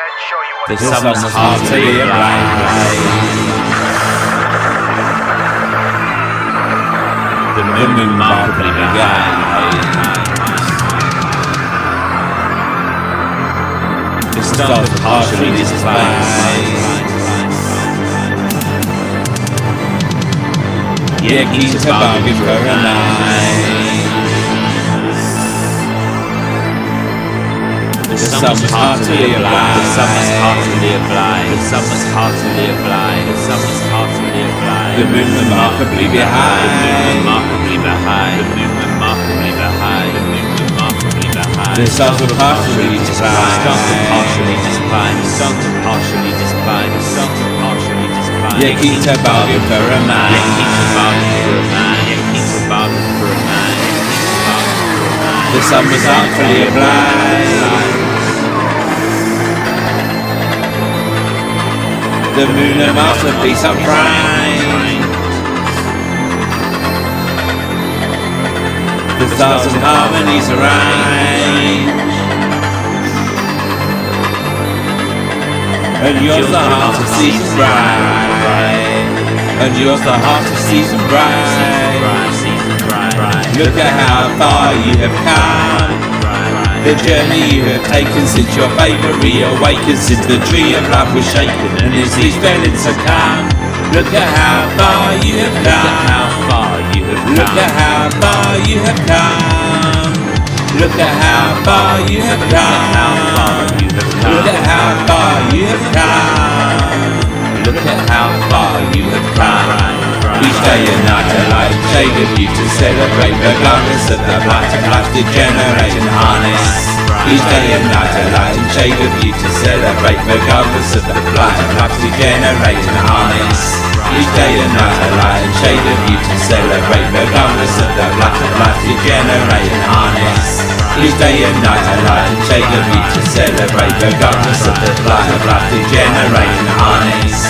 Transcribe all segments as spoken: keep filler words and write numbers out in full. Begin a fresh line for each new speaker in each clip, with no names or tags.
The sun was heartily ablaze. The moon remarkably began. The stars were partially displayed. Yet he's a bargain for a night. The sun was heartily ablaze. The sun was heartily ablaze. The sun was heartily ablaze. The sun was heartily ablaze. The moon remarkably behind. The moon remarkably behind. The moon remarkably behind. The moon remarkably behind. The stars were partially displayed. The stars were partially displayed. The stars were partially displayed. The stars were partially displayed. Yet he's a bargain for a man. Yet he's a bargain for a man. Yet he's a bargain for a man. The sun was heartily ablaze. The moon a masterpiece of pride. The stars and harmonies arrange. And yours the heart of season bright. And yours the heart of season bright. Look at how far you have come. The journey you have taken since your favour reawakens, since the tree of love was shaken and its leaves fell and succumbed. Look at how far you have come. Look at how far you have come. Look at how far you have come. Look at how far you have come. Look at how far you have come. Each day and night a light shade of you to celebrate, regardless of the blight of life's degenerate and harness. Each day and night a light and shade of you to celebrate, regardless of the blight of life's degenerate and harness. Each day and night a light and shade of you to celebrate, regardless of the blight of life's degenerate and harness. Each day and night a light and shade of you to celebrate, regardless of the blight of life's degenerate and harness.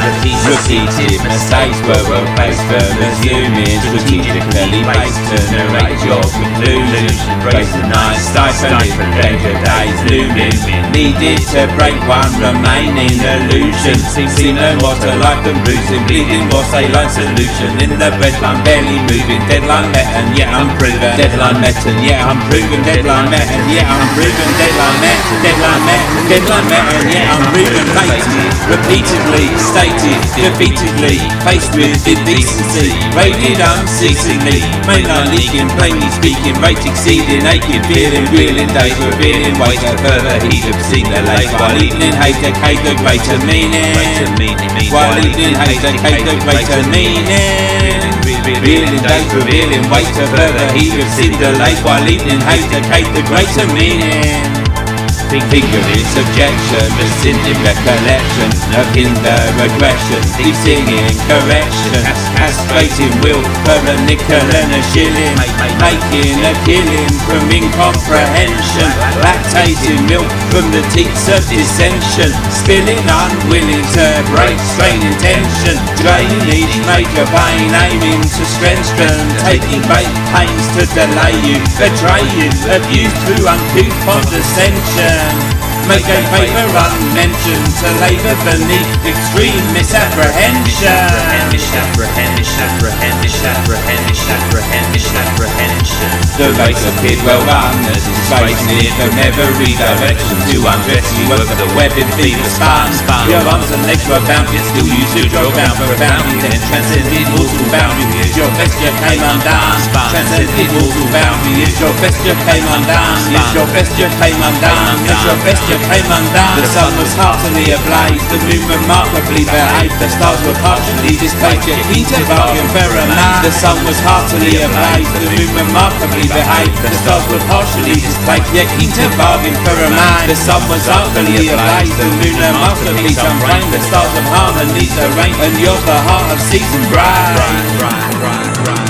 Repeated mistakes were well placed for resuming, strategically based to narrate your conclusions. Raise the night, stifling danger days looming. Needed to break one remaining illusion. See no more to life than bruising, bleeding was a line solution. In the breadline barely moving, deadline met and yet unproven. Deadline met and yet unproven. Deadline met and yet unproven. Deadline met, deadline met, deadline met and yet unproven. Fated, repeatedly stated, defeatedly, faced with indecency, raided unceasingly, mainline leaking, plainly speaking, rate exceeding, aching, feeling, reeling, days revealing, ways to further heat of seen the lake, while evening hate decay the greater meaning, while evening hate decay the greater meaning, revealing days revealing, ways to further heat of seen the lake, while evening hate decay the greater meaning. Think of its objection, rescinding recollection of hinder aggression, deep singing correction, castrating will for a nickel and a shilling, making a killing from incomprehension, lactating milk from the teats of dissension, spilling unwilling to break straining tension, drainage major vein aiming to strengthen, taking great pains to delay you, betray you, abuse through uncouth condescension. Make a paper unmentioned to labour beneath extreme misapprehension. Misapprehension, misapprehension, misapprehension, misapprehension, misapprehension. The race appeared well run as in space near from every direction to undress you over the web in fever spun. Your arms and legs were bound, yet still you stood your ground profoundly. Then transcended mortal boundary as your vesture came undone. Transcended mortal boundary as your vesture came undone. As your vesture came undone. As your vesture came undone. The sun was heartily ablaze. The moon remarkably behaved. The stars were partially displayed, yet keen to bargain for a man. The sun was heartily ablaze. The moon remarkably behaved. The stars were partially displayed, yet keen to bargain for a man. The sun was heartily ablaze. The moon a masterpiece unframed. The stars of harmonies arranged, and yours the heart of season bright. Right, right, right, right.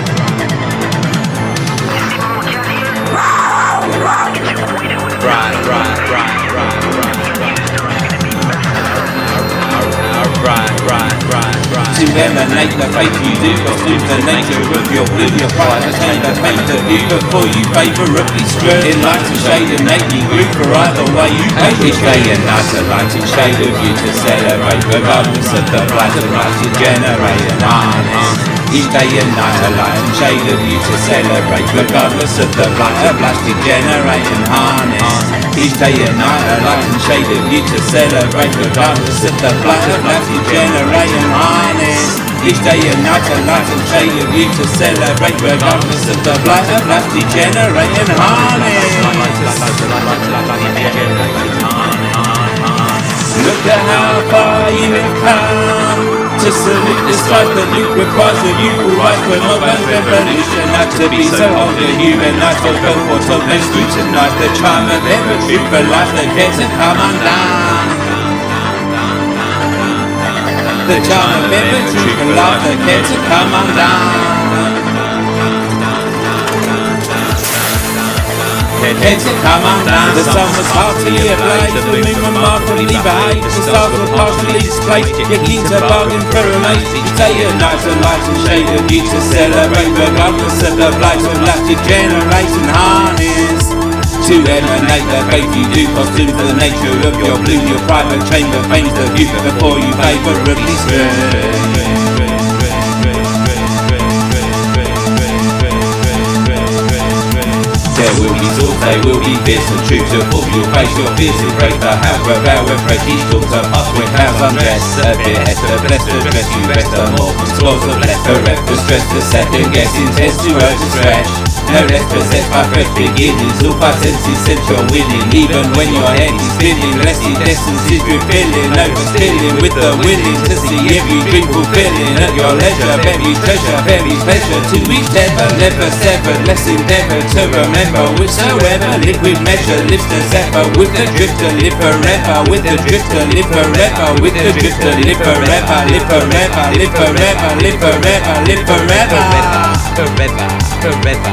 Right, right, right, right, right, right, right, right, right. to emanate the faith you do, assume the nature of your blue, your pride, the chamber, paint the view before you favourably strew. In light and shade and naked group for either way you pay. Each day and night a light and shade of you to celebrate, regardless of the blight of light to generate and harness. Each day and night a light and shade of you to celebrate, regardless of the blight of light to generate and harness. Each day and night a light and shade of you to celebrate, regardless of the blight of light to generate and harness. Each day and night a light and shade of you to celebrate, regardless of the blight of life to generate and harness. Look at how far you have come to salute this life that you requires of you who rise for mobile revolution. Not to be so old and human, not so go for so let's scrutinize the charm of every truth for life that gets to come undone. The charm of every truth and life that gets to come undone. Gets to come undone. The sun was heartily ablaze, the moon remarkably behaved, the stars were partially displayed, your kings are bargain for a mate. Each day and night a light and shade of you to celebrate, regardless of the blight of life to generate and harness. To emanate the faith you do, costume for the nature of your blue, your private chamber paints the view before you favourably strew. There will be swords, they will be fierce and true to fall. You'll face your fears, embrace the house, prevail when fresh each daughter pass when cows undress. A behest, a blessed address, you rest on more scores of less. Bereft the stress, the second guessing test to urge and stretch. No less possessed by fresh beginnings, all by senses sense you're winning. Even when your head is spinning, blessed essence is refilling, overspilling with the willing to see every dream fulfilling. At your leisure, very treasure, very pleasure to each ever, never severed, less endeavour to remember. Whichsoever liquid measure lifts the zephyr, with the drifter live forever, with the drifter live forever, with the drifter live forever, live forever, live forever, live forever, live forever, forever, forever.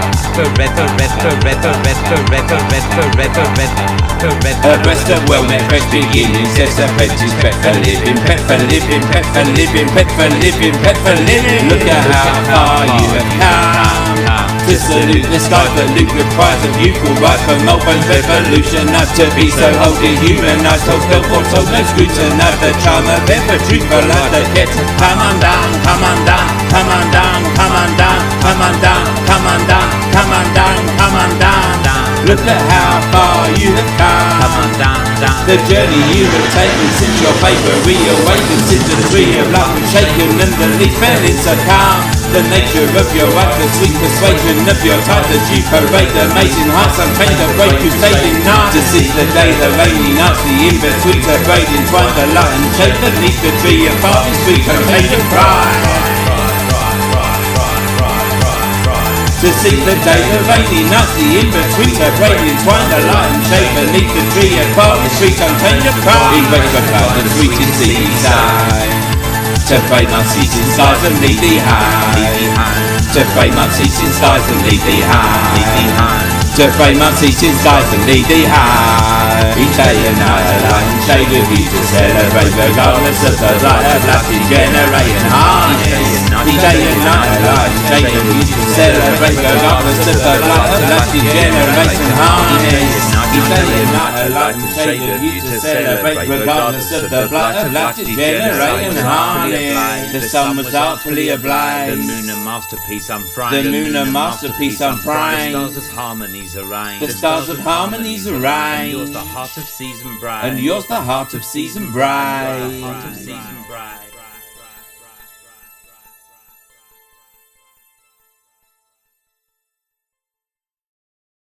Abreast of well-met fresh beginnings, there's a precious pet for living, pet for living, pet for living, pet for living, pet for living. Look at how far you have come to salute this life that Luke requires of you, called right for Melbourne's revolution. Not to be so wholly humanized, so still for so no scrutinize the charm of every truth for life that gets come undone, come undone, come undone, come undone, come undone, come undone, come undone, come undone. Look at how far you have come. Come undone, done. The journey you have taken since your faith reawakened, since the tree of life was shaken and the leaf fell into calm. The nature of your life, the sweet persuasion of your type that you parade, amazing hearts unchained, the break you taking night. To see the day, the rainy nights, the in-between, the braid entwined, the light and shade beneath the tree of Father's sweet contained of pride. To see the day, the rainy nights, the in-between, the braid entwined, the light and shade beneath the tree of Father's sweet contained of pride. In West Cloud, the sweetest seaside. To fade my seats in stars and lead thee high. To fade my seats in stars and lead thee high. To fade my seats in stars and lead thee high. Each day and night a light and shade of you to celebrate, regardless of the light of life to generate and harness. Each day and night a light and shade of you to celebrate, regardless of the light of life to generate and harness. Each day and night a light and shade of you to celebrate, regardless of the light of life to generate and harness. The sun was artfully ablaze,
the moon a masterpiece unframed,
the moon a masterpiece unframed,
the stars of harmonies arranged,
the stars of harmonies arranged,
and yours the heart of season bride,
and yours the heart of season bride.
Heart of season bride.